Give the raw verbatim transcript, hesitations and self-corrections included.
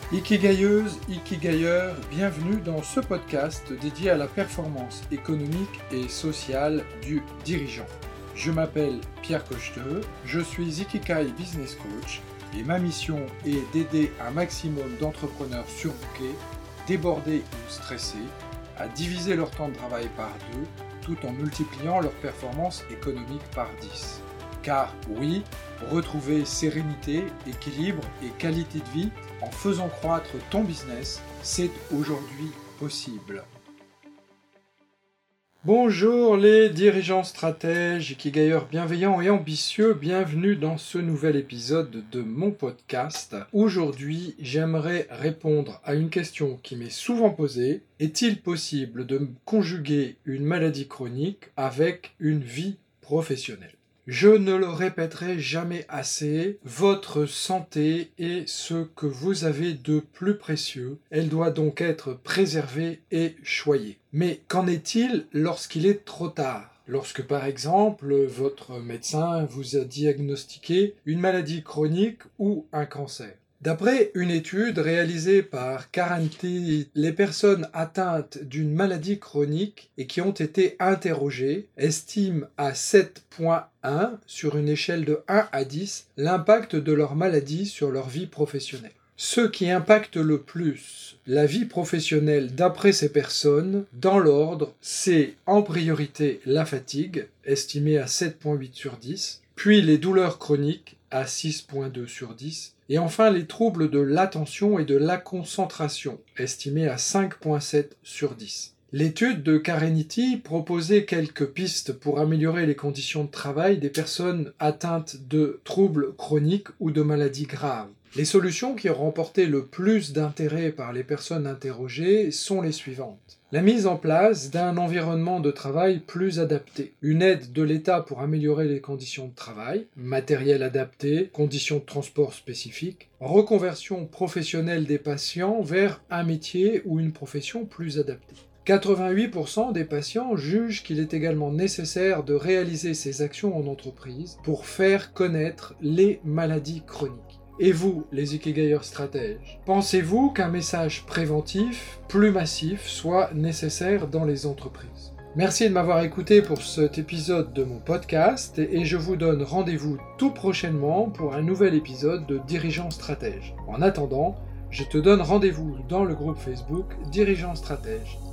Ikigailleuse, Ikigailleur, bienvenue dans ce podcast dédié à la performance économique et sociale du dirigeant. Je m'appelle Pierre Cocheteux, je suis Ikigai Business Coach et ma mission est d'aider un maximum d'entrepreneurs surbookés, débordés ou stressés, à diviser leur temps de travail par deux tout en multipliant leur performance économique par dix. Car oui, retrouver sérénité, équilibre et qualité de vie en faisant croître ton business, c'est aujourd'hui possible. Bonjour les dirigeants stratèges, ikigailleurs bienveillants et ambitieux, bienvenue dans ce nouvel épisode de mon podcast. Aujourd'hui, j'aimerais répondre à une question qui m'est souvent posée. Est-il possible de conjuguer une maladie chronique avec une vie professionnelle ? Je ne le répéterai jamais assez, votre santé est ce que vous avez de plus précieux, elle doit donc être préservée et choyée. Mais qu'en est-il lorsqu'il est trop tard ? Lorsque par exemple votre médecin vous a diagnostiqué une maladie chronique ou un cancer. D'après une étude réalisée par Caranti, les personnes atteintes d'une maladie chronique et qui ont été interrogées estiment à sept virgule un sur une échelle de un à dix l'impact de leur maladie sur leur vie professionnelle. Ce qui impacte le plus la vie professionnelle d'après ces personnes, dans l'ordre, c'est en priorité la fatigue, estimée à sept virgule huit sur dix, puis les douleurs chroniques à six virgule deux sur dix, et enfin les troubles de l'attention et de la concentration, estimés à cinq virgule sept sur dix. L'étude de Caranti proposait quelques pistes pour améliorer les conditions de travail des personnes atteintes de troubles chroniques ou de maladies graves. Les solutions qui ont remporté le plus d'intérêt par les personnes interrogées sont les suivantes. La mise en place d'un environnement de travail plus adapté, une aide de l'État pour améliorer les conditions de travail, matériel adapté, conditions de transport spécifiques, reconversion professionnelle des patients vers un métier ou une profession plus adaptée. quatre-vingt-huit pour cent des patients jugent qu'il est également nécessaire de réaliser ces actions en entreprise pour faire connaître les maladies chroniques. Et vous, les ikigailleurs stratèges, pensez-vous qu'un message préventif, plus massif, soit nécessaire dans les entreprises ? Merci de m'avoir écouté pour cet épisode de mon podcast et je vous donne rendez-vous tout prochainement pour un nouvel épisode de Dirigeants Stratèges. En attendant, je te donne rendez-vous dans le groupe Facebook Dirigeants Stratèges.